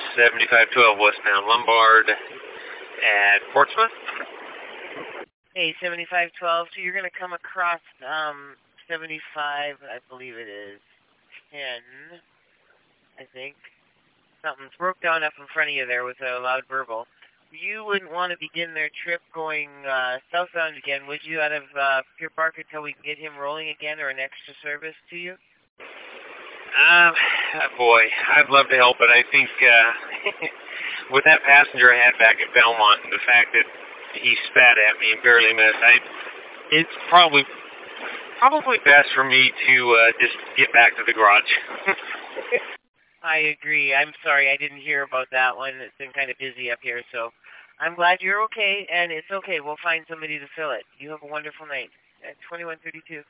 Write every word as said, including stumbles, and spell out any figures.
seventy-five twelve westbound Lombard at Portsmouth. Hey, seventy-five twelve, so you're going to come across um, seventy-five, I believe it is, ten, I think. Something's broke down up in front of you there with a loud verbal. You wouldn't want to begin their trip going uh, southbound again, would you, out of uh, Pierre Barker until we can get him rolling again or an extra service to you? Um, boy, I'd love to help, but I think uh, with that passenger I had back at Belmont and the fact that he spat at me and barely missed, I, it's probably probably best for me to uh, just get back to the garage. I agree. I'm sorry I didn't hear about that one. It's been kind of busy up here, so I'm glad you're okay, and it's okay. We'll find somebody to fill it. You have a wonderful night. At twenty-one thirty-two.